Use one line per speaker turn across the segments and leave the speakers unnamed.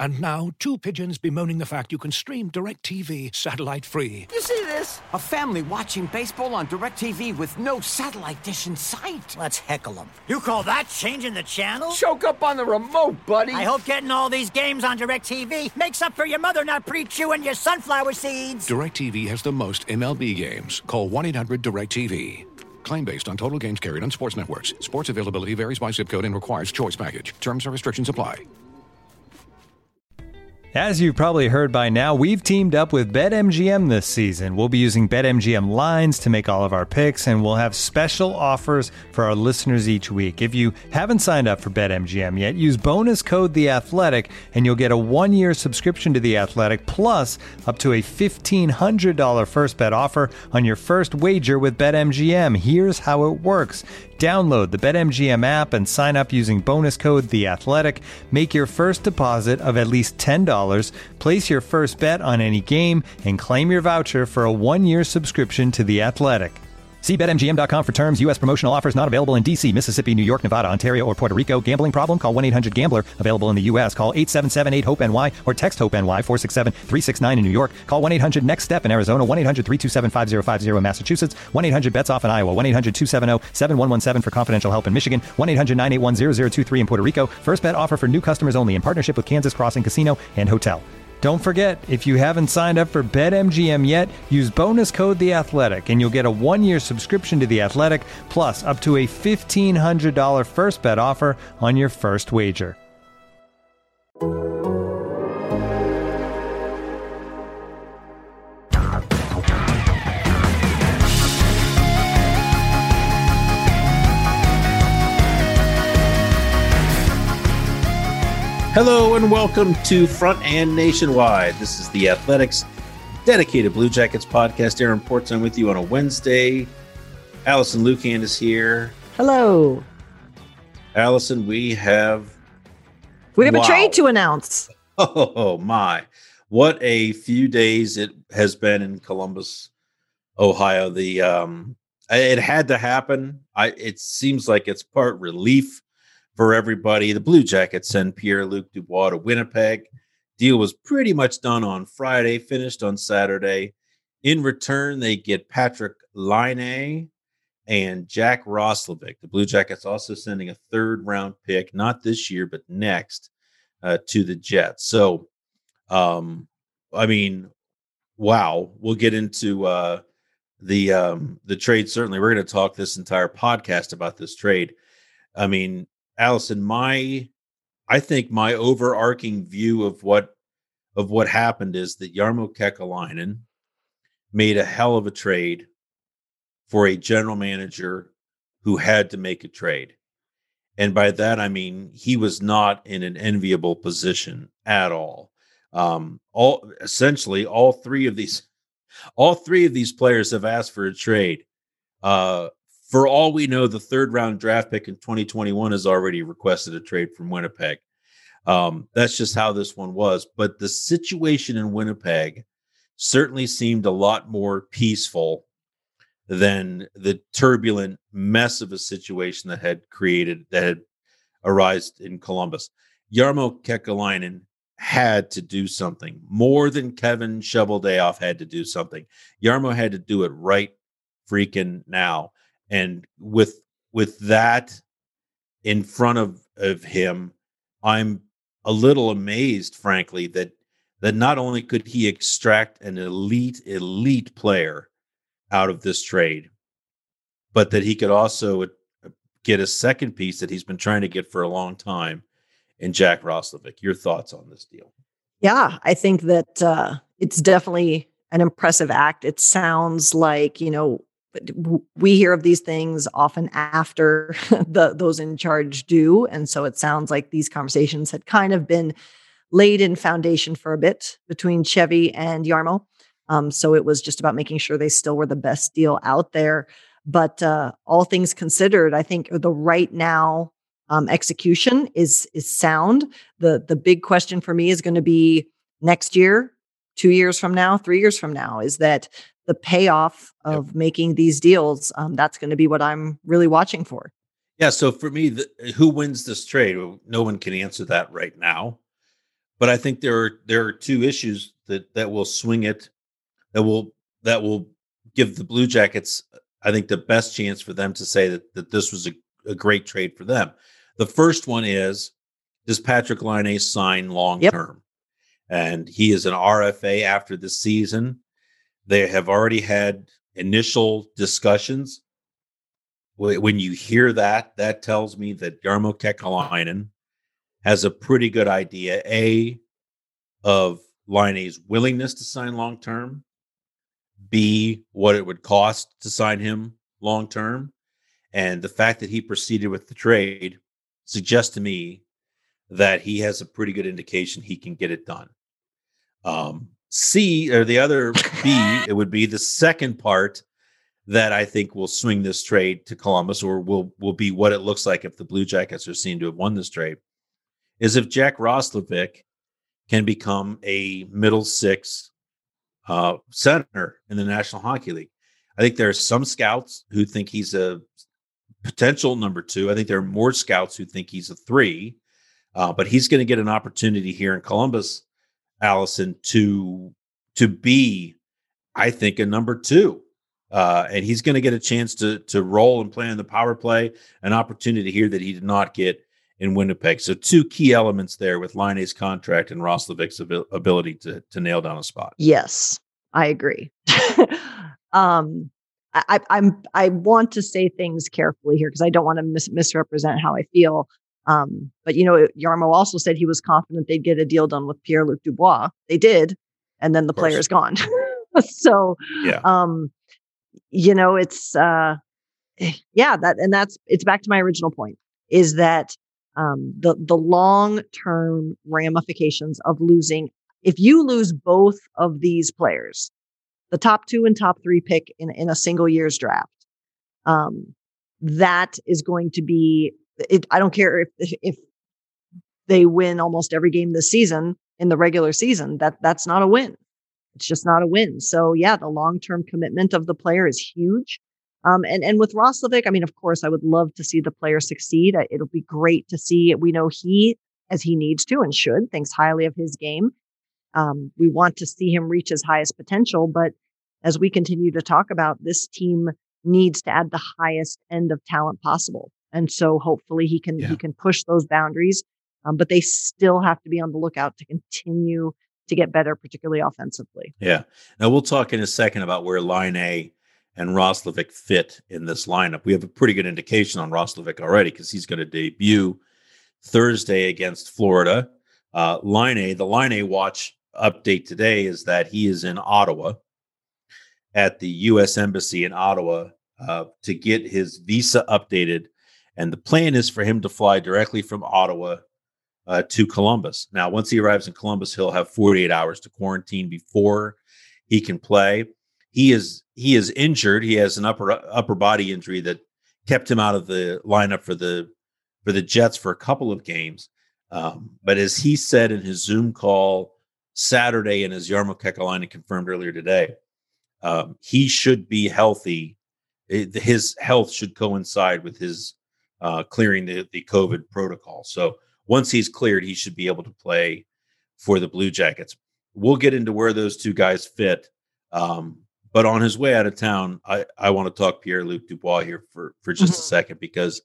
And now, two pigeons bemoaning the fact you can stream DirecTV satellite-free.
You see this? A family watching baseball on DirecTV with no satellite dish in sight.
Let's heckle them. You call that changing the channel?
Choke up on the remote, buddy.
I hope getting all these games on DirecTV makes up for your mother not pre-chewing your sunflower seeds.
DirecTV has the most MLB games. Call 1-800-DirecTV. Claim based on total games carried on sports networks. Sports availability varies by zip code and requires choice package. Terms and restrictions apply.
As you've probably heard by now, we've teamed up with BetMGM this season. We'll be using BetMGM lines to make all of our picks, and we'll have special offers for our listeners each week. If you haven't signed up for BetMGM yet, use bonus code The Athletic, and you'll get a 1-year subscription to The Athletic, plus up to a $1,500 first bet offer on your first wager with BetMGM. Here's how it works. Download the BetMGM app and sign up using bonus code The Athletic. Make your first deposit of at least $10. Place your first bet on any game and claim your voucher for a 1-year subscription to The Athletic. See BetMGM.com for terms. U.S. promotional offers not available in D.C., Mississippi, New York, Nevada, Ontario, or Puerto Rico. Gambling problem? Call 1-800-GAMBLER. Available in the U.S. Call 877-8-HOPE-NY or text HOPE-NY 467-369 in New York. Call 1-800-NEXT-STEP in Arizona. 1-800-327-5050 in Massachusetts. 1-800-BETS-OFF in Iowa. 1-800-270-7117 for confidential help in Michigan. 1-800-981-0023 in Puerto Rico. First bet offer for new customers only in partnership with Kansas Crossing Casino and Hotel. Don't forget, if you haven't signed up for BetMGM yet, use bonus code The Athletic, and you'll get a 1-year subscription to The Athletic, plus up to a $1,500 first bet offer on your first wager.
Hello and welcome to Front and Nationwide. This is The Athletics dedicated Blue Jackets podcast. Aaron Portzon with you on a Wednesday. Allison Lucan is here.
Hello.
Allison, we have
a trade to announce.
Oh my. What a few days it has been in Columbus, Ohio. It had to happen. It seems like it's part relief for everybody. The Blue Jackets send Pierre-Luc Dubois to Winnipeg. Deal was pretty much done on Friday, finished on Saturday. In return, they get Patrik Laine and Jack Roslovic. The Blue Jackets also sending a third-round pick, not this year, but next, to the Jets. So, wow. We'll get into the trade. Certainly, we're going to talk this entire podcast about this trade. Allison, I think my overarching view of what happened is that Jarmo Kekalainen made a hell of a trade for a general manager who had to make a trade. And by that, I mean, he was not in an enviable position at all. All three of these players have asked for a trade. For all we know, the third-round draft pick in 2021 has already requested a trade from Winnipeg. That's just how this one was. But the situation in Winnipeg certainly seemed a lot more peaceful than the turbulent mess of a situation that had arisen in Columbus. Jarmo Kekalainen had to do something more than Kevin Shoveldayoff had to do something. Jarmo had to do it right freaking now. And with that in front of him, I'm a little amazed, frankly, that not only could he extract an elite player out of this trade, but that he could also get a second piece that he's been trying to get for a long time in Jack Roslovic. Your thoughts on this deal?
Yeah, I think that it's definitely an impressive act. It sounds like, we hear of these things often after those in charge do. And so it sounds like these conversations had kind of been laid in foundation for a bit between Chevy and Jarmo. So it was just about making sure they still were the best deal out there. But all things considered, I think the right now execution is sound. The big question for me is going to be next year, 2 years from now, 3 years from now, is that the payoff of making these deals, that's going to be what I'm really watching for.
Yeah. So for me, who wins this trade? No one can answer that right now. But I think there are two issues that will swing it, that will give the Blue Jackets, I think, the best chance for them to say that this was a great trade for them. The first one is, does Patrick Laine sign long term? And he is an RFA after this season. They have already had initial discussions. When you hear that, that tells me that Jarmo Kekalainen has a pretty good idea, A, of Laine's willingness to sign long term, B, what it would cost to sign him long term. And the fact that he proceeded with the trade suggests to me that he has a pretty good indication he can get it done. C, or the other B, it would be the second part that I think will swing this trade to Columbus, or will be what it looks like if the Blue Jackets are seen to have won this trade, is if Jack Roslovic can become a middle six center in the National Hockey League. I think there are some scouts who think he's a potential number 2. I think there are more scouts who think he's a 3, but he's going to get an opportunity here in Columbus, Allison, to be, I think, a number 2. And he's going to get a chance to roll and play in the power play, an opportunity here that he did not get in Winnipeg. So 2 key elements there with Laine's contract and Roslovic's ability to nail down a spot.
Yes, I agree. I want to say things carefully here because I don't want to misrepresent how I feel. But Jarmo also said he was confident they'd get a deal done with Pierre-Luc Dubois. They did, and then the player's gone. So, yeah. It's it's back to my original point, is that the long-term ramifications of losing, if you lose both of these players, the top 2 and top 3 pick in a single year's draft, that is going to be it. I don't care if they win almost every game this season in the regular season, that's not a win. It's just not a win. So yeah, the long-term commitment of the player is huge. And with Roslovic, I mean, of course, I would love to see the player succeed. It'll be great to see. We know he, as he needs to and should, thinks highly of his game. We want to see him reach his highest potential. But as we continue to talk about, this team needs to add the highest end of talent possible. And so hopefully he can push those boundaries. But they still have to be on the lookout to continue to get better, particularly offensively.
Yeah. Now we'll talk in a second about where Laine and Roslovic fit in this lineup. We have a pretty good indication on Roslovic already because he's going to debut Thursday against Florida. The Laine Watch update today is that he is in Ottawa at the U.S. Embassy in Ottawa to get his visa updated. And the plan is for him to fly directly from Ottawa to Columbus. Now, once he arrives in Columbus, he'll have 48 hours to quarantine before he can play. He is injured. He has an upper body injury that kept him out of the lineup for the Jets for a couple of games. But as he said in his Zoom call Saturday, and as Jarmo Kekalainen confirmed earlier today, he should be healthy. His health should coincide with his clearing the COVID protocol. So once he's cleared, he should be able to play for the Blue Jackets. We'll get into where those two guys fit. But on his way out of town, I want to talk Pierre-Luc Dubois here for just a second, because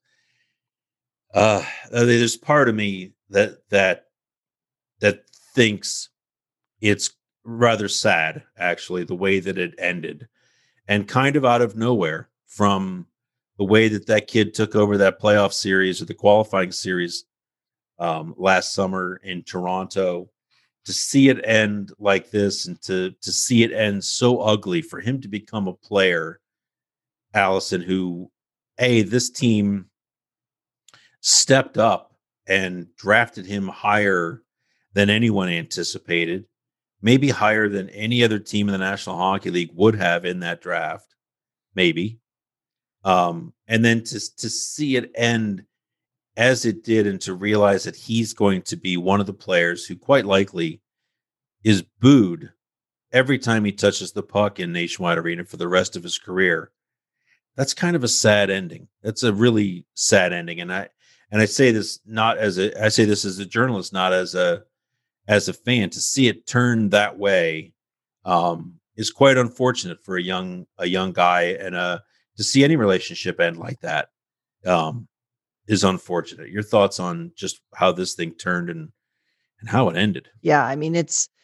there's part of me that thinks it's rather sad, actually, the way that it ended, and kind of out of nowhere from the way that kid took over that playoff series or the qualifying series last summer in Toronto. To see it end like this, and to see it end so ugly, for him to become a player, Allison, who, this team stepped up and drafted him higher than anyone anticipated, maybe higher than any other team in the National Hockey League would have in that draft, maybe. And then to see it end as it did, and to realize that he's going to be one of the players who quite likely is booed every time he touches the puck in Nationwide Arena for the rest of his career. That's kind of a sad ending. That's a really sad ending. And I say this as a journalist, not as as a fan, to see it turn that way is quite unfortunate for a young guy, and to see any relationship end like that is unfortunate. Your thoughts on just how this thing turned and how it ended?
Yeah, I mean,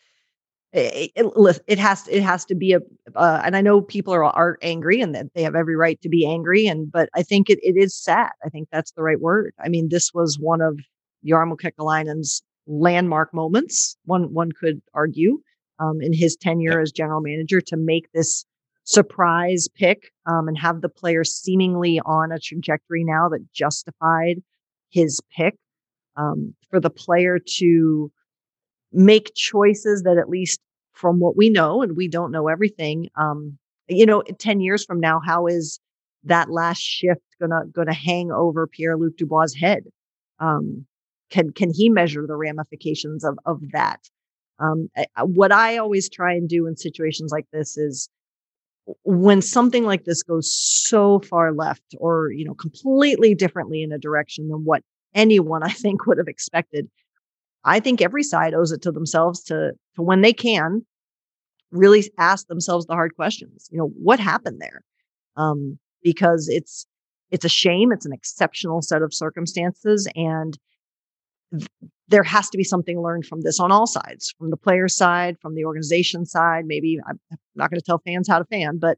it has to be and I know people are angry and that they have every right to be angry, but I think it is sad. I think that's the right word. I mean, this was one of Jarmo Kekalainen's landmark moments. One could argue in his tenure as general manager, to make this surprise pick and have the player seemingly on a trajectory now that justified his pick. For the player to make choices that, at least from what we know, and we don't know everything, 10 years from now, how is that last shift gonna hang over Pierre-Luc Dubois' head? Can he measure the ramifications of that? What I always try and do in situations like this is, when something like this goes so far left, or completely differently in a direction than what anyone, I think, would have expected, I think every side owes it to themselves to when they can, really ask themselves the hard questions. What happened there? Because it's a shame. It's an exceptional set of circumstances, and there has to be something learned from this on all sides, from the player side, from the organization side. Maybe I'm not going to tell fans how to fan, but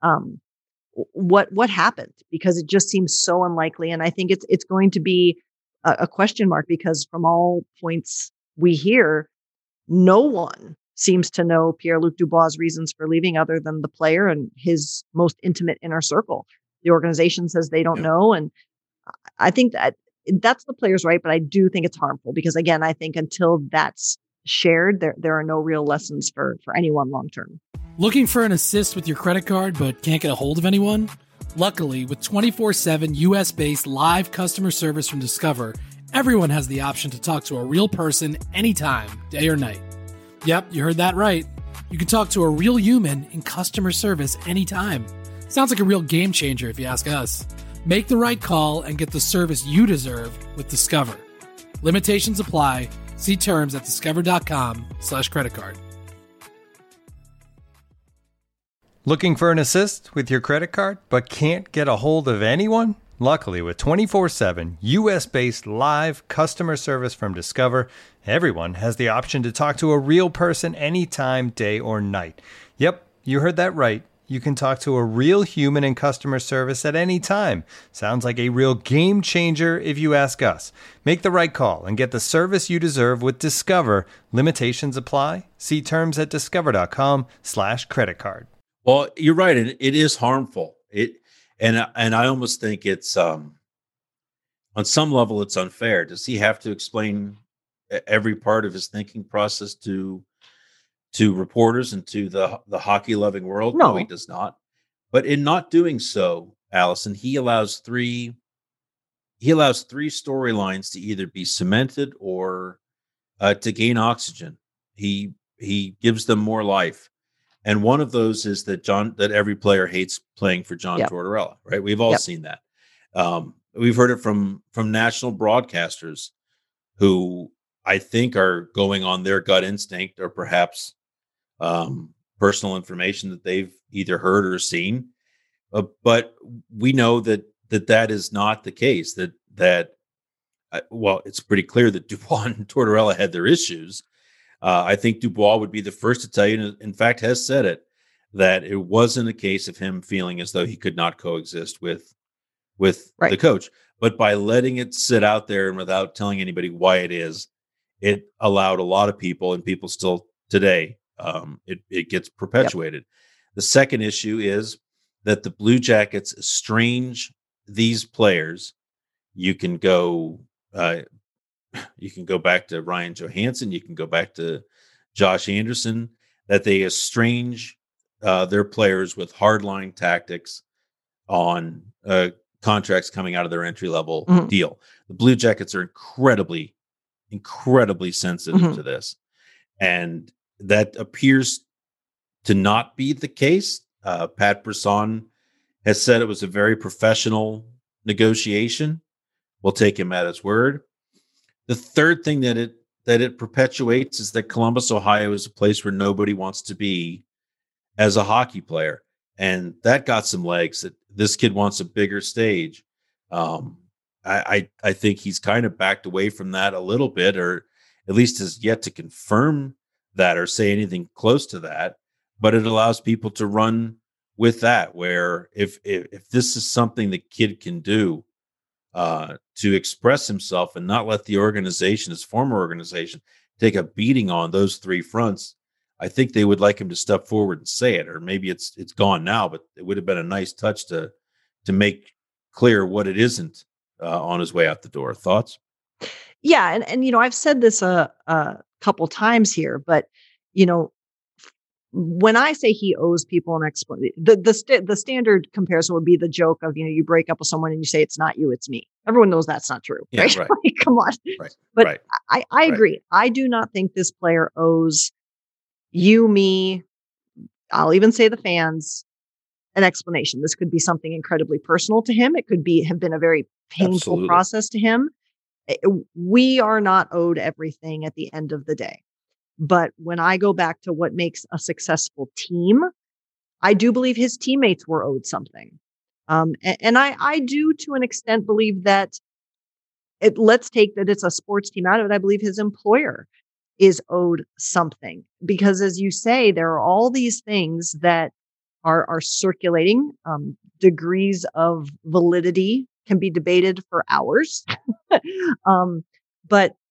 what happened? Because it just seems so unlikely, and I think it's going to be a question mark, because from all points we hear, no one seems to know Pierre-Luc Dubois' reasons for leaving other than the player and his most intimate inner circle. The organization says they don't know, and I think that's the player's right, but I do think it's harmful, because, again, I think until that's shared, there are no real lessons for anyone long term.
Looking for an assist with your credit card but can't get a hold of anyone? Luckily, with 24/7 US-based live customer service from Discover, everyone has the option to talk to a real person anytime, day or night. Yep, you heard that right. You can talk to a real human in customer service anytime. Sounds like a real game changer if you ask us. Make the right call and get the service you deserve with Discover. Limitations apply. See terms at discover.com/creditcard.
Looking for an assist with your credit card but can't get a hold of anyone? Luckily, with 24/7 US-based live customer service from Discover, everyone has the option to talk to a real person anytime, day or night. Yep, you heard that right. You can talk to a real human in customer service at any time. Sounds like a real game changer if you ask us. Make the right call and get the service you deserve with Discover. Limitations apply. See terms at discover.com/creditcard.
Well, you're right. It is harmful. And I almost think it's on some level it's unfair. Does he have to explain every part of his thinking process to reporters and to the hockey loving world? No, he does not. But in not doing so, Allison, he allows three storylines to either be cemented or to gain oxygen. He gives them more life. And one of those is that every player hates playing for John Tortorella, right? We've all seen that. We've heard it from national broadcasters who I think are going on their gut instinct, or perhaps personal information that they've either heard or seen. But we know that is not the case. Well, it's pretty clear that Dubois and Tortorella had their issues. I think Dubois would be the first to tell you, and in fact has said it, that it wasn't a case of him feeling as though he could not coexist with the coach. But by letting it sit out there and without telling anybody why it is, it allowed a lot of people, and people still today, it gets perpetuated. The second issue is that the Blue Jackets estrange these players. You can go back to Ryan Johansson. You can go back to Josh Anderson, that they estrange their players with hardline tactics on contracts coming out of their entry-level deal. The Blue Jackets are incredibly sensitive to this. And that appears to not be the case. Pat Brisson has said it was a very professional negotiation. We'll take him at his word. The third thing that that it perpetuates is that Columbus, Ohio is a place where nobody wants to be as a hockey player. And that got some legs. That this kid wants a bigger stage. I think he's kind of backed away from that a little bit, or at least has yet to confirm that or say anything close to that. But it allows people to run with that, where if this is something the kid can do to express himself and not let the organization, his former organization, take a beating on those three fronts, I think they would like him to step forward and say it. Or maybe it's gone now, but it would have been a nice touch to make clear what it isn't on his way out the door. Thoughts?
Yeah, and I've said this a couple times here, but when I say he owes people an explanation, the standard comparison would be the joke of you break up with someone and you say it's not you, it's me. Everyone knows that's not true, right?
Right.
Like, come on.
Right.
But
right.
I agree. I do not think this player owes you, me, I'll even say the fans, an explanation. This could be something incredibly personal to him. It could have been a very painful
Absolutely.
process to him. We are not owed everything at the end of the day. But when I go back to what makes a successful team, I do believe his teammates were owed something. And I do, to an extent, believe that let's take that it's a sports team out of it. I believe his employer is owed something, because as you say, there are all these things that are circulating. Degrees of validity can be debated for hours. But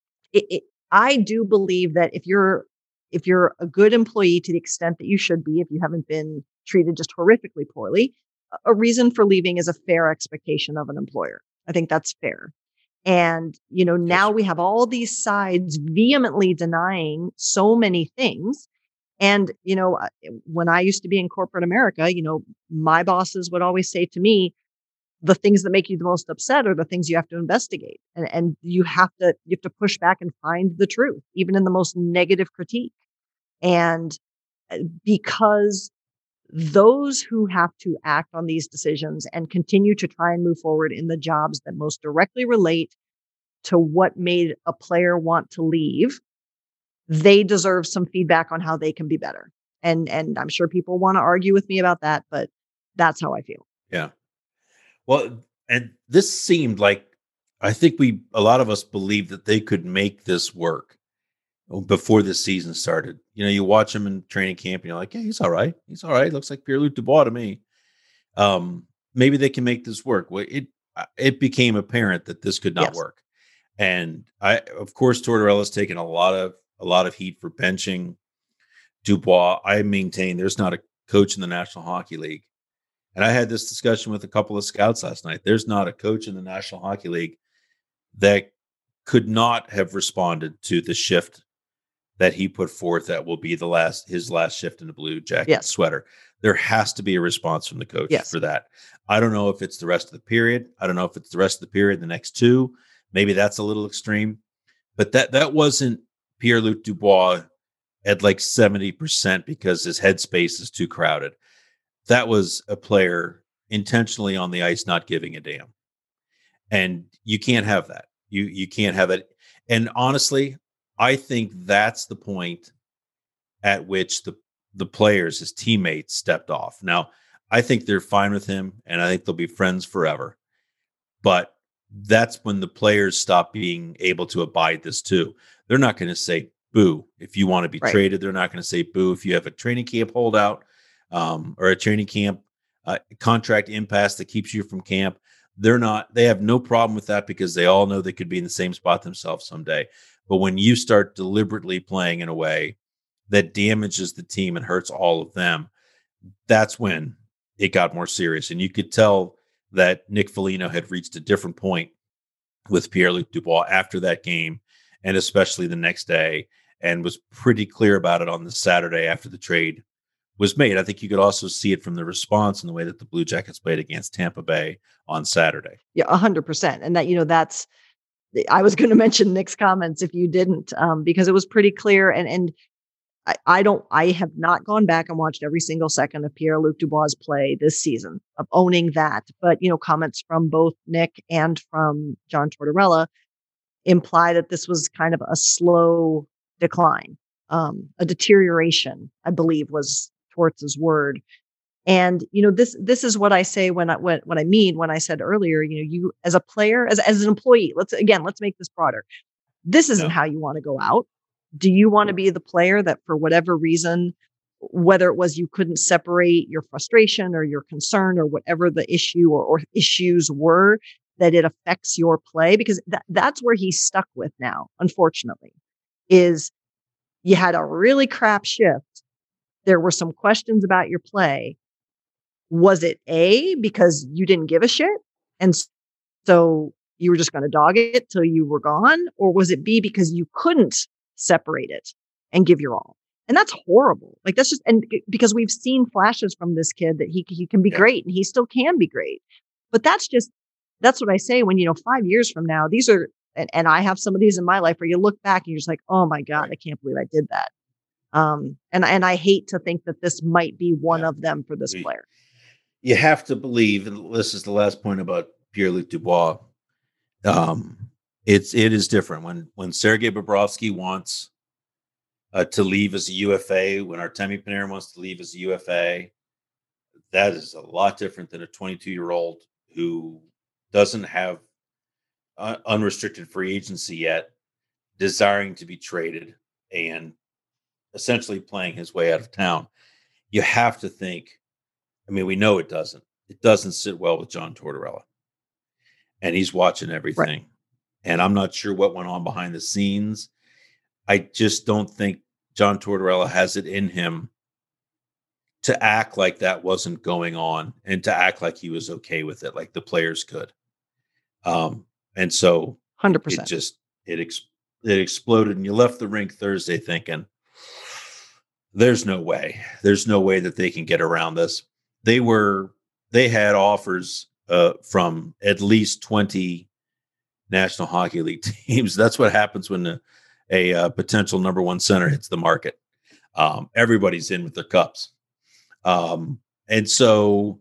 I do believe that if you're a good employee to the extent that you should be, if you haven't been treated just horrifically poorly, a reason for leaving is a fair expectation of an employer. I think that's fair. And, now we have all these sides vehemently denying so many things. And, when I used to be in corporate America, my bosses would always say to me, the things that make you the most upset are the things you have to investigate. And you have to push back and find the truth, even in the most negative critique. And because those who have to act on these decisions and continue to try and move forward in the jobs that most directly relate to what made a player want to leave, they deserve some feedback on how they can be better. And I'm sure people want to argue with me about that, but that's how I feel.
Yeah. Well, and this seemed like, I think a lot of us believed that they could make this work before the season started. You watch him in training camp and you're like, yeah, he's all right. He's all right. Looks like Pierre-Luc Dubois to me. Maybe they can make this work. Well, it became apparent that this could not work. And of course, Tortorella's taken a lot of heat for benching Dubois. I maintain there's not a coach in the National Hockey League. And I had this discussion with a couple of scouts last night. There's not a coach in the National Hockey League that could not have responded to the shift that he put forth that will be his last shift in the Blue Jacket sweater. There has to be a response from the coach for that. I don't know if it's the rest of the period. I don't know if it's the rest of the period, the next two. Maybe that's a little extreme. But that wasn't Pierre-Luc Dubois at like 70% because his headspace is too crowded. That was a player intentionally on the ice not giving a damn. And you can't have that. You can't have it. And honestly, I think that's the point at which the players, his teammates, stepped off. Now, I think they're fine with him, and I think they'll be friends forever. But that's when the players stop being able to abide this too. They're not going to say boo if you want to be traded. They're not going to say boo if you have a training camp holdout or a training camp contract impasse that keeps you from camp. They have no problem with that because they all know they could be in the same spot themselves someday. But when you start deliberately playing in a way that damages the team and hurts all of them, that's when it got more serious. And you could tell that Nick Foligno had reached a different point with Pierre-Luc Dubois after that game, and especially the next day, and was pretty clear about it on the Saturday after the trade was made. I think you could also see it from the response in the way that the Blue Jackets played against Tampa Bay on Saturday. Yeah,
100%. And that, that's, I was going to mention Nick's comments if you didn't, because it was pretty clear. And I have not gone back and watched every single second of Pierre-Luc Dubois' play this season, of owning that. But, comments from both Nick and from John Tortorella, imply that this was kind of a slow decline, a deterioration, I believe was Torts' word. And, this is what I say when I said earlier, you as a player, as an employee, let's make this broader. This isn't how you want to go out. Do you want to be the player that for whatever reason, whether it was you couldn't separate your frustration or your concern or whatever the issue or issues were, that it affects your play? Because that's where he's stuck with now, unfortunately, is you had a really crap shift. There were some questions about your play. Was it A, because you didn't give a shit, and so you were just going to dog it till you were gone? Or was it B, because you couldn't separate it and give your all? And that's horrible. Like, that's just, and because we've seen flashes from this kid that he can be great, and he still can be great. But that's what I say when, 5 years from now, these are, and I have some of these in my life where you look back and you're just like, oh my God, I can't believe I did that. And I hate to think that this might be one of them for this player.
You have to believe, and this is the last point about Pierre-Luc Dubois. It is different when Sergei Bobrovsky wants to leave as a UFA, when Artemi Panarin wants to leave as a UFA. That is a lot different than a 22-year-old who doesn't have unrestricted free agency yet, desiring to be traded and essentially playing his way out of town. You have to think, we know it doesn't sit well with John Tortorella, and he's watching everything. Right. And I'm not sure what went on behind the scenes. I just don't think John Tortorella has it in him to act like that wasn't going on and to act like he was okay with it, like the players could. And so
100%.
It exploded, and you left the rink Thursday thinking, there's no way that they can get around this. They had offers from at least 20 National Hockey League teams. That's what happens when a potential number one center hits the market. Everybody's in with their cups. And so,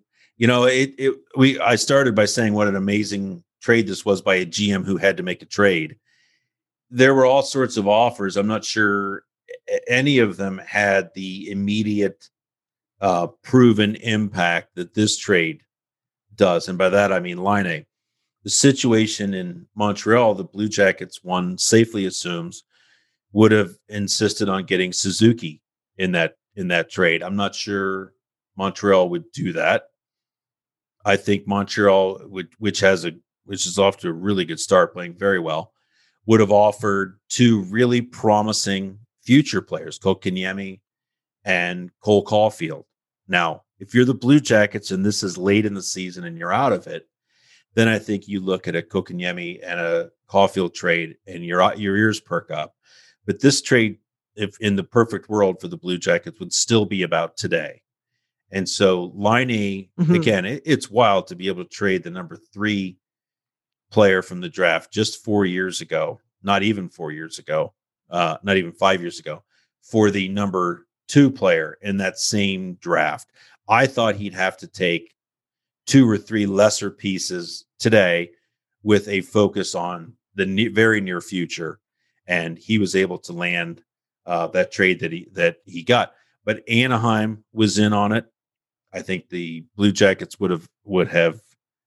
I started by saying what an amazing trade this was by a GM who had to make a trade. There were all sorts of offers. I'm not sure any of them had the immediate proven impact that this trade does. And by that, I mean Laine. The situation in Montreal, the Blue Jackets, one safely assumes, would have insisted on getting Suzuki in that trade. I'm not sure Montreal would do that. I think Montreal, which is off to a really good start, playing very well, would have offered two really promising future players, Kotkaniemi and Cole Caulfield. Now, if you're the Blue Jackets and this is late in the season and you're out of it, then I think you look at a Kotkaniemi and a Caulfield trade and your ears perk up. But this trade, if in the perfect world for the Blue Jackets, would still be about today. And so Laine, again, it's wild to be able to trade the number 3 player from the draft just 4 years ago, not even 4 years ago, not even 5 years ago, for the number 2 player in that same draft. I thought he'd have to take 2 or 3 lesser pieces today with a focus on the very near future. And he was able to land that trade that he got. But Anaheim was in on it. I think the Blue Jackets would have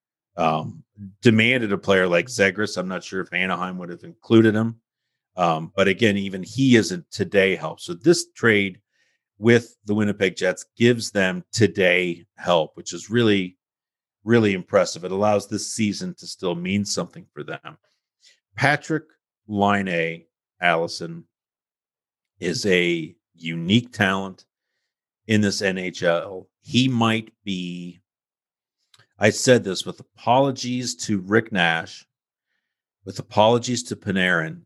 demanded a player like Zegras. I'm not sure if Anaheim would have included him. But again, even he isn't today help. So this trade with the Winnipeg Jets gives them today help, which is really, really impressive. It allows this season to still mean something for them. Patrik Laine, Allison, is a unique talent in this NHL. He might be, I said this with apologies to Rick Nash, with apologies to Panarin,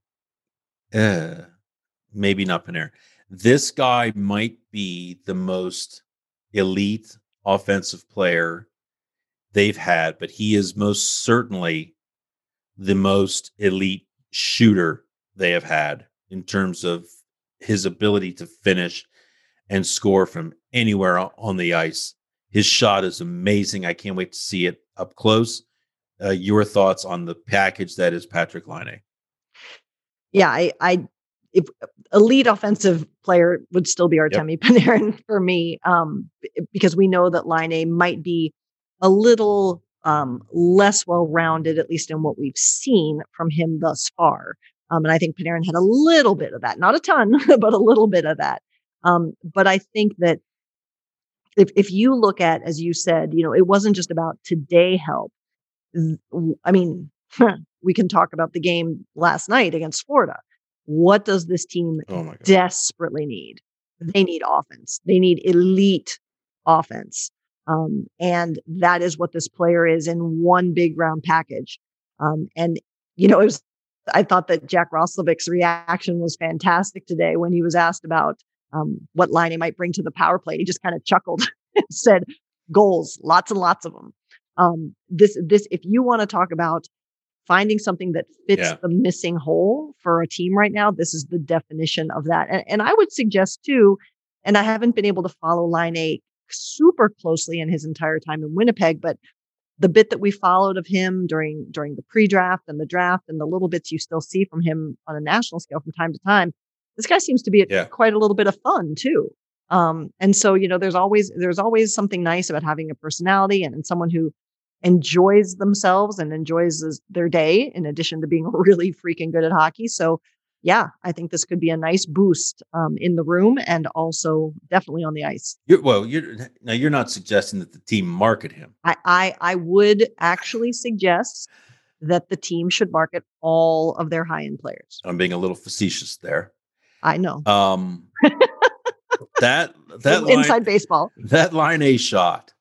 maybe not Panarin. This guy might be the most elite offensive player they've had, but he is most certainly the most elite shooter they have had in terms of his ability to finish and score from anywhere on the ice. His shot is amazing. I can't wait to see it up close. Your thoughts on the package that is Patrik Laine?
Yeah, if elite offensive player would still be Artemi Panarin for me, because we know that Line A might be a little less well-rounded, at least in what we've seen from him thus far. And I think Panarin had a little bit of that, not a ton, but a little bit of that. But I think that if you look at, as you said, it wasn't just about today help. I mean, we can talk about the game last night against Florida. What does this team desperately need? They need offense. They need elite offense. And that is what this player is in one big round package. And, I thought that Jack Roslovic's reaction was fantastic today when he was asked about what line he might bring to the power play. He just kind of chuckled and said, goals, lots and lots of them. If you want to talk about finding something that fits the missing hole for a team right now, this is the definition of that. And I would suggest too, and I haven't been able to follow Line A super closely in his entire time in Winnipeg, but the bit that we followed of him during the pre-draft and the draft and the little bits you still see from him on a national scale from time to time, this guy seems to be quite a little bit of fun too. And so, there's always something nice about having a personality and someone who enjoys themselves and enjoys their day in addition to being really freaking good at hockey. So yeah, I think this could be a nice boost in the room and also definitely on the ice.
You're not suggesting that the team market him.
I would actually suggest that the team should market all of their high-end players.
I'm being a little facetious there.
I know.
That
inside baseball.
That Line A shot,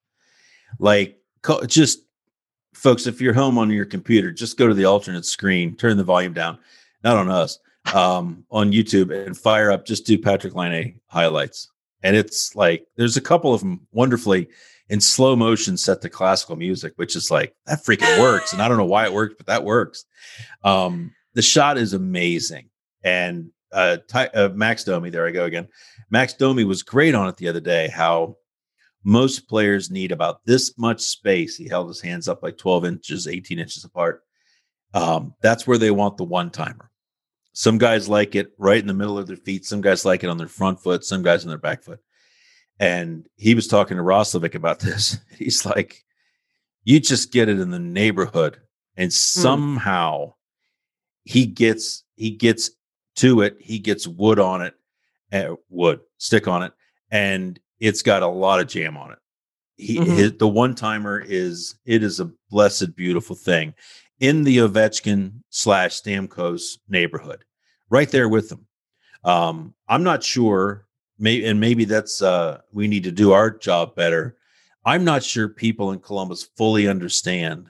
just folks, if you're home on your computer, just go to the alternate screen, turn the volume down, not on us, on YouTube, and fire up, just do Patrik Laine highlights. And it's like, there's a couple of them wonderfully in slow motion set to classical music, which is like, that freaking works. And I don't know why it works, but that works. The shot is amazing. And Max Domi, there I go again. Max Domi was great on it the other day, how most players need about this much space. He held his hands up like 12 inches, 18 inches apart. That's where they want the one-timer. Some guys like it right in the middle of their feet. Some guys like it on their front foot. Some guys on their back foot. And he was talking to Roslovic about this. He's like, you just get it in the neighborhood. And somehow he gets to it. He gets wood on it, stick on it. And it's got a lot of jam on it. The one-timer is a blessed, beautiful thing in the Ovechkin / Stamkos neighborhood, right there with them. I'm not sure, maybe that's we need to do our job better. I'm not sure people in Columbus fully understand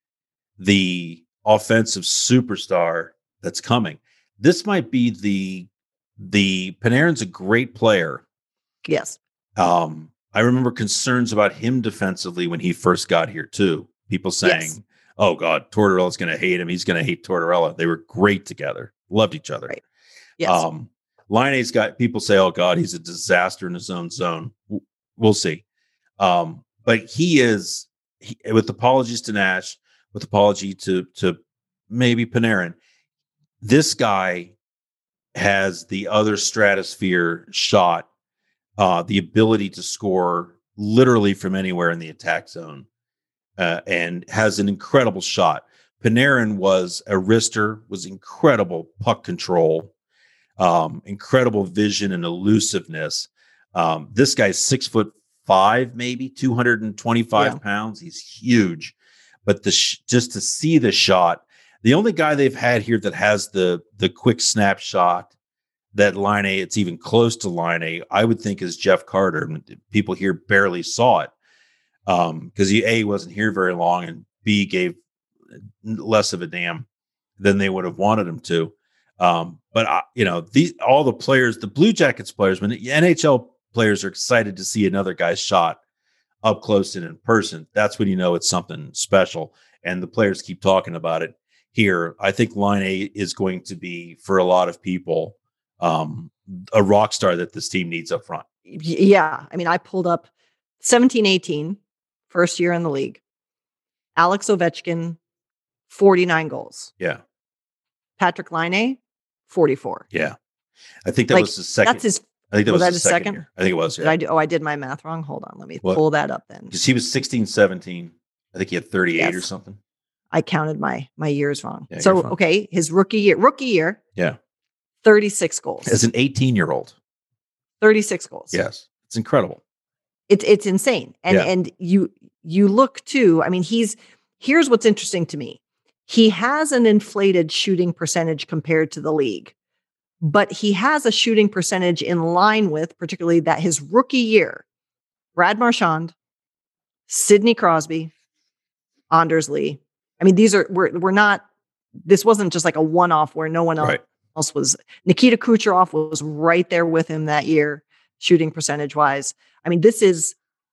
the offensive superstar that's coming. This might be the Panarin's a great player.
Yes.
I remember concerns about him defensively when he first got here too. People saying, oh God, Tortorella's going to hate him. He's going to hate Tortorella. They were great together. Loved each other.
Right. Yes.
Line A's got people say, oh God, he's a disaster in his own zone. We'll see. But he is, with apologies to Nash, with apology to maybe Panarin, this guy has the other stratosphere shot, the ability to score literally from anywhere in the attack zone, and has an incredible shot. Panarin was a wrister, was incredible puck control, incredible vision and elusiveness. This guy's 6'5", maybe 225 pounds. He's huge, but just to see the shot, the only guy they've had here that has the quick snapshot that Line A, it's even close to Line A, I would think is Jeff Carter. People here barely saw it because he A, wasn't here very long, and B, gave less of a damn than they would have wanted him to. But all the players, the Blue Jackets players, when the NHL players are excited to see another guy's shot up close and in person, that's when you know it's something special. And the players keep talking about it here. I think Line A is going to be, for a lot of people, a rock star that this team needs up front.
Yeah. I mean, I pulled up 17-18, first year in the league. Alex Ovechkin, 49 goals.
Yeah.
Patrik Laine, 44.
Yeah. I think that
Like,
was his second.
that's his.
I think that
Was
was
that
his
his
second
second?
year. I think it was.
Did
Yeah.
I do? Oh, I did my math wrong. Hold on. Let me
What?
pull that up then.
Because he was 16, 17. I think he had 38 or
Yes.
something.
I counted my years wrong.
Yeah,
So,
you're fine.
okay, his rookie year,
Yeah.
36 goals.
As an 18-year-old.
36 goals.
Yes. It's incredible.
It's insane. And
Yeah.
and you look too, I mean, here's what's interesting to me. He has an inflated shooting percentage compared to the league, but he has a shooting percentage in line with, particularly that his rookie year, Brad Marchand, Sidney Crosby, Anders Lee. I mean, we're not, this wasn't just like a one-off where no one
Right.
else was. Nikita Kucherov was right there with him that year, shooting percentage wise. I mean, this is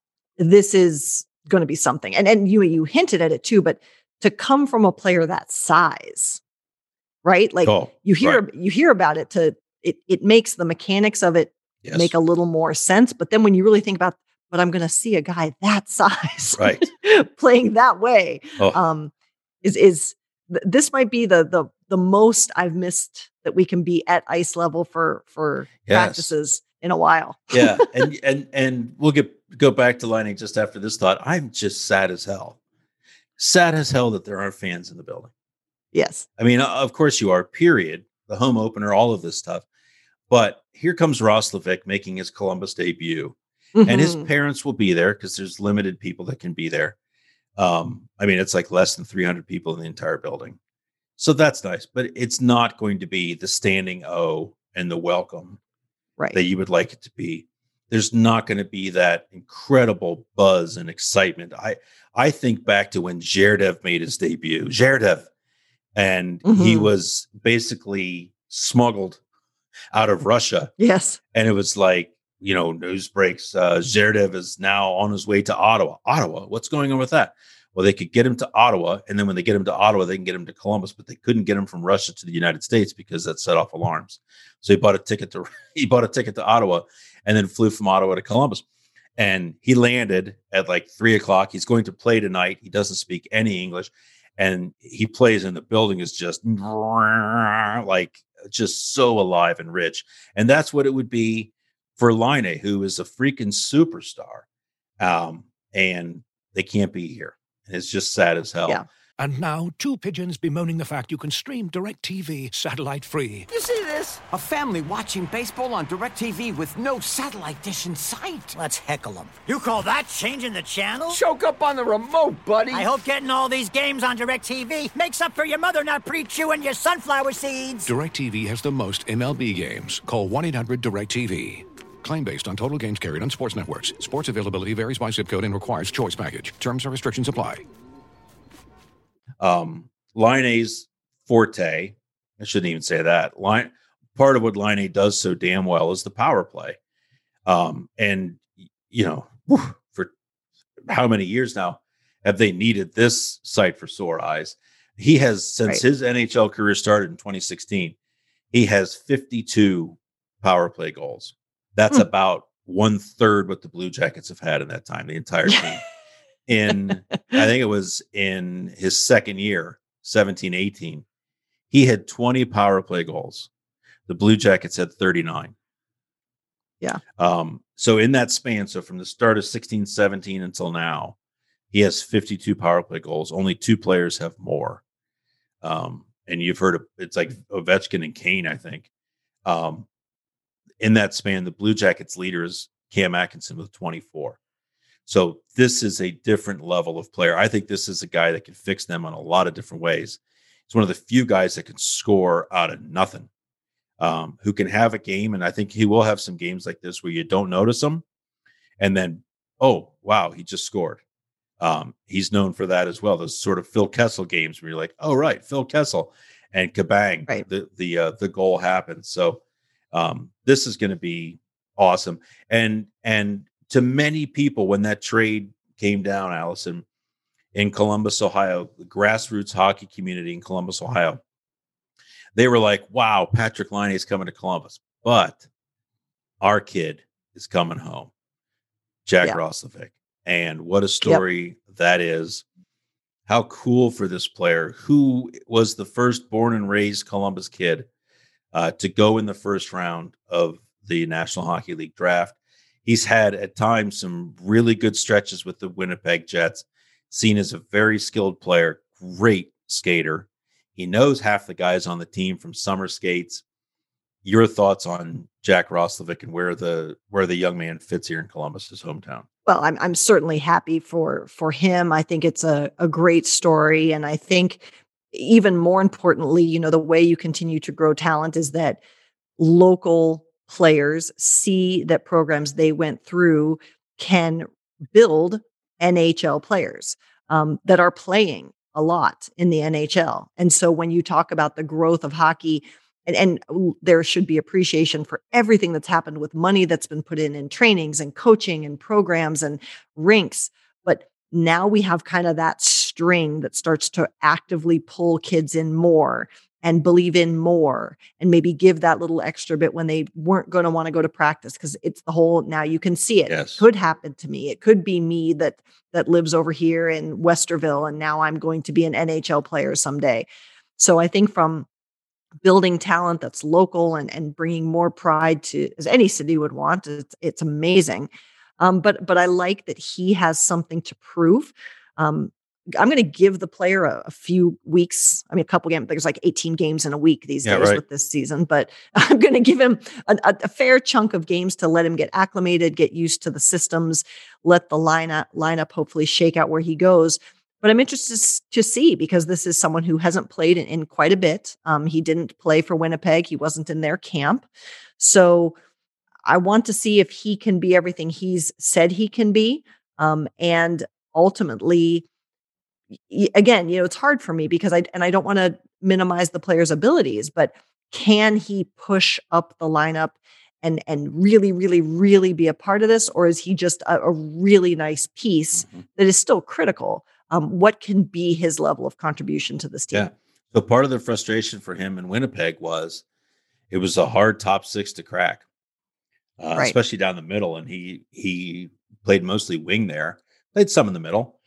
going to be something. And you hinted at it too, but to come from a player that size, right? Like
Oh,
you hear
right.
about it, it makes the mechanics of it
Yes.
make a little more sense. But then when you really think about, but I'm going to see a guy that size
Right.
playing that way,
Oh.
this might be the most I've missed that we can be at ice level for
Yes.
practices in a while.
Yeah. And we'll go back to Laine just after this thought. I'm just sad as hell. Sad as hell that there aren't fans in the building.
Yes.
I mean, of course you are, period. The home opener, all of this stuff. But here comes Roslovic making his Columbus debut. And his
Mhm.
parents will be there because there's limited people that can be there. I mean, it's like less than 300 people in the entire building. So that's nice, but it's not going to be the standing O and the welcome
Right.
that you would like it to be. There's not going to be that incredible buzz and excitement. I think back to when Zherdev made his debut. Zherdev, and he
Mhm.
was basically smuggled out of Russia.
Yes.
And it was like, news breaks. Zherdev is now on his way to Ottawa. Ottawa, what's going on with that? Well, they could get him to Ottawa, and then when they get him to Ottawa, they can get him to Columbus, but they couldn't get him from Russia to the United States because that set off alarms. So he bought a ticket to Ottawa, and then flew from Ottawa to Columbus. And he landed at like 3:00. He's going to play tonight. He doesn't speak any English, and he plays, and the building is just like just so alive and rich. And that's what it would be for Laine, who is a freaking superstar. And they can't be here. And it's just sad as hell.
Yeah.
And now, two pigeons bemoaning the fact you can stream DirecTV satellite-free.
You see this? A family watching baseball on DirecTV with no satellite dish in sight.
Let's heckle them. You call that changing the channel?
Choke up on the remote, buddy.
I hope getting all these games on DirecTV makes up for your mother not pre-chewing your sunflower seeds.
DirecTV has the most MLB games. Call 1-800-DirecTV. Claim based on total games carried on sports networks. Sports availability varies by zip code and requires choice package. Terms and restrictions apply.
Laine's forte, I shouldn't even say that. Part of what Laine does so damn well is the power play. And for how many years now have they needed this sight for sore eyes? He has, since his NHL career started in 2016, he has 52 power play goals. That's about 1/3 what the Blue Jackets have had in that time, the entire team. I think it was in his second year, 17-18, he had 20 power play goals. The Blue Jackets had 39.
Yeah.
So in that span, so from the start of 16-17 until now, he has 52 power play goals. Only two players have more. And you've heard of, it's like Ovechkin and Kane, I think. In that span, the Blue Jackets leader is Cam Atkinson with 24. So this is a different level of player. I think this is a guy that can fix them on a lot of different ways. He's one of the few guys that can score out of nothing, who can have a game. And I think he will have some games like this where you don't notice him. And then, oh, wow, he just scored. He's known for that as well. Those sort of Phil Kessel games where you're like, oh, right, Phil Kessel, and kabang,
Right.
the goal happened. So this is going to be awesome. And to many people, when that trade came down, Allison, in Columbus, Ohio, the grassroots hockey community in Columbus, Ohio, they were like, wow, Patrik Laine is coming to Columbus, but our kid is coming home, Jack Roslovic. And what a story that is. How cool for this player who was the first born and raised Columbus kid to go in the first round of the National Hockey League draft. He's had at times some really good stretches with the Winnipeg Jets, seen as a very skilled player, great skater. He knows half the guys on the team from summer skates. Your thoughts on Jack Roslovic and where the young man fits here in Columbus, his hometown?
Well, I'm certainly happy for him. I think it's a great story. And I think even more importantly, the way you continue to grow talent is that local players see that programs they went through can build NHL players that are playing a lot in the NHL. And so when you talk about the growth of hockey, and there should be appreciation for everything that's happened with money that's been put in trainings and coaching and programs and rinks. But now we have kind of that string that starts to actively pull kids in more and believe in more and maybe give that little extra bit when they weren't going to want to go to practice, because it's the whole, now you can see it.
Yes.
It could happen to me. It could be me that lives over here in Westerville, and now I'm going to be an NHL player someday. So I think from building talent that's local and bringing more pride to, as any city would want, it's amazing. But I like that he has something to prove. I'm going to give the player a few weeks. I mean, a couple games. There's like 18 games in a week these days with this season, but I'm going to give him a fair chunk of games to let him get acclimated, get used to the systems, let the lineup hopefully shake out where he goes. But I'm interested to see, because this is someone who hasn't played in quite a bit. He didn't play for Winnipeg. He wasn't in their camp. So I want to see if he can be everything he's said he can be. And ultimately, again, it's hard for me because I don't want to minimize the player's abilities, but can he push up the lineup and really, really, really be a part of this? Or is he just a really nice piece that is still critical? What can be his level of contribution to this team?
Yeah. So part of the frustration for him in Winnipeg was it was a hard top six to crack, especially down the middle. And he played mostly wing there, played some in the middle.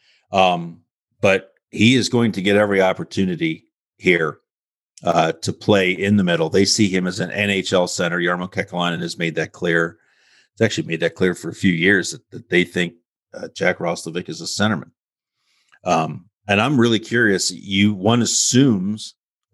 But he is going to get every opportunity here to play in the middle. They see him as an NHL center. Jarmo Kekalainen has made that clear. It's actually made that clear for a few years that they think Jack Roslovic is a centerman. And I'm really curious. One assumes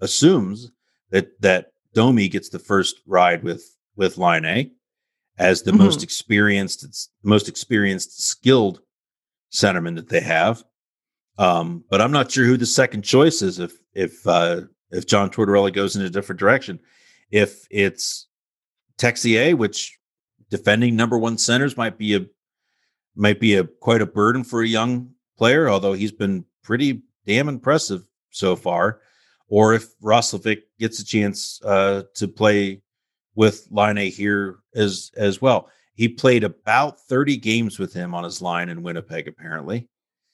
that Domi gets the first ride with Laine as the most experienced, skilled centerman that they have. But I'm not sure who the second choice is if John Tortorella goes in a different direction. If it's Texier, which defending number one centers might be quite a burden for a young player, although he's been pretty damn impressive so far, or if Roslovic gets a chance to play with Laine here as well. He played about 30 games with him on his line in Winnipeg, apparently.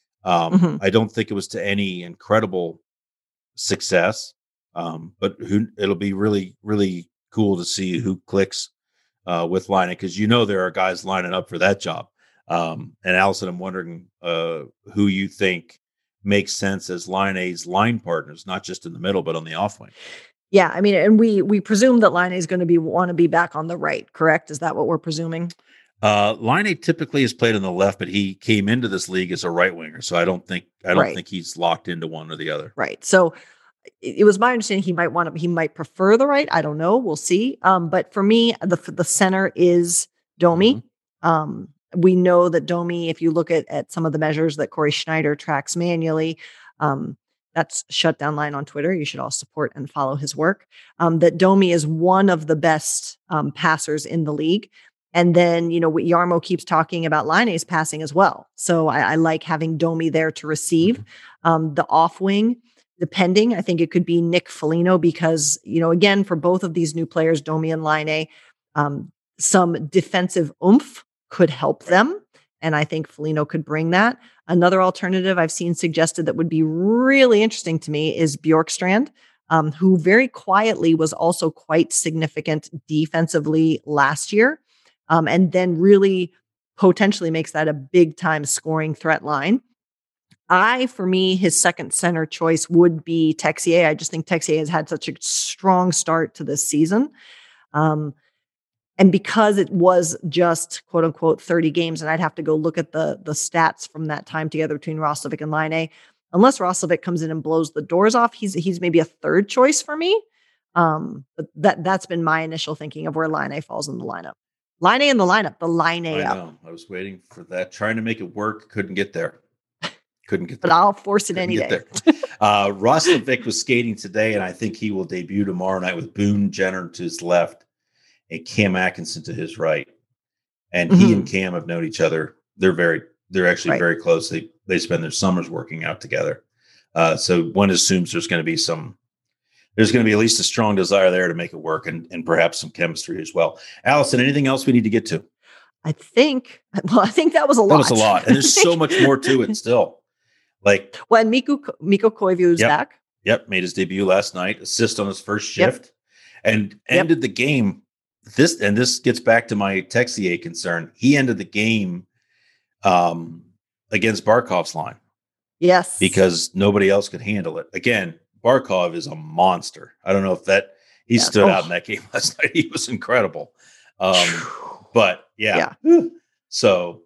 I don't think it was to any incredible success, but it'll be really, really cool to see who clicks with Laine, because there are guys lining up for that job. And Allison, I'm wondering who you think makes sense as Laine's line partners, not just in the middle, but on the off wing.
Yeah, I mean, and we presume that Laine is going to want to be back on the right, correct? Is that what we're presuming?
Laine typically has played on the left, but he came into this league as a right winger, so I don't think he's locked into one or the other. Right.
So it was my understanding he might prefer the right. I don't know. We'll see. But for me, the center is Domi. We know that Domi, if you look at some of the measures that Corey Schneider tracks manually, that's Shutdown Line on Twitter. You should all support and follow his work. That Domi is one of the best passers in the league. And then, Jarmo keeps talking about Laine's passing as well. So I like having Domi there to receive. The off wing, depending, I think it could be Nick Foligno because, again, for both of these new players, Domi and Laine, some defensive oomph could help them. And I think Foligno could bring that. Another alternative I've seen suggested that would be really interesting to me is Bjorkstrand, who very quietly was also quite significant defensively last year. And then really potentially makes that a big time scoring threat line. For me, his second center choice would be Texier. I just think Texier has had such a strong start to this season. And because it was just quote unquote 30 games, and I'd have to go look at the stats from that time together between Roslovic and Laine, unless Roslovic comes in and blows the doors off, he's maybe a third choice for me. But that's been my initial thinking of where Laine falls in the lineup. Laine in the lineup, the Laine up.
I know. I was waiting for that, trying to make it work. Couldn't get there.
But I'll force it any day.
Roslovic was skating today, and I think he will debut tomorrow night with Boone Jenner to his left and Cam Atkinson to his right. And he and Cam have known each other. They're actually very close. They spend their summers working out together. So one assumes there's going to be at least a strong desire there to make it work, and perhaps some chemistry as well. Allison, anything else we need to get to?
I think that was a lot.
That was a lot. And there's so much more to it still.
When Mikko Koivu is back.
Yep. Made his debut last night, assist on his first shift and ended the game. This gets back to my Texier concern. He ended the game against Barkov's line.
Yes.
Because nobody else could handle it. Again, Barkov is a monster. I don't know if he stood out in that game last night. He was incredible. But so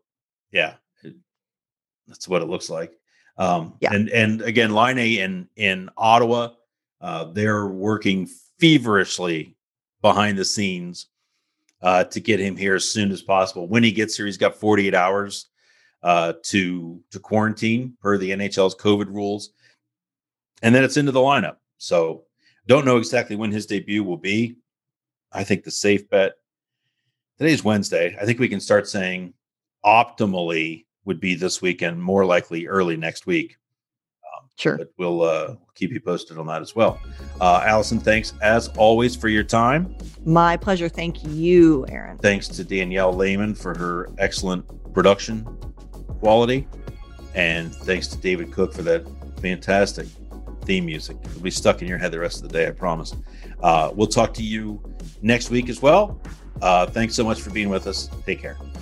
that's what it looks like. And again, Laine in Ottawa, they're working feverishly behind the scenes to get him here as soon as possible. When he gets here, he's got 48 hours to quarantine per the NHL's COVID rules. And then it's into the lineup. So don't know exactly when his debut will be. I think the safe bet, today's Wednesday. I think we can start saying optimally would be this weekend, more likely early next week.
Sure.
But we'll keep you posted on that as well. Allison, thanks as always for your time.
My pleasure. Thank you, Aaron.
Thanks to Danielle Lehman for her excellent production quality. And thanks to David Cook for that fantastic theme music. It'll be stuck in your head the rest of the day, I promise. We'll talk to you next week as well. Thanks so much for being with us. Take care.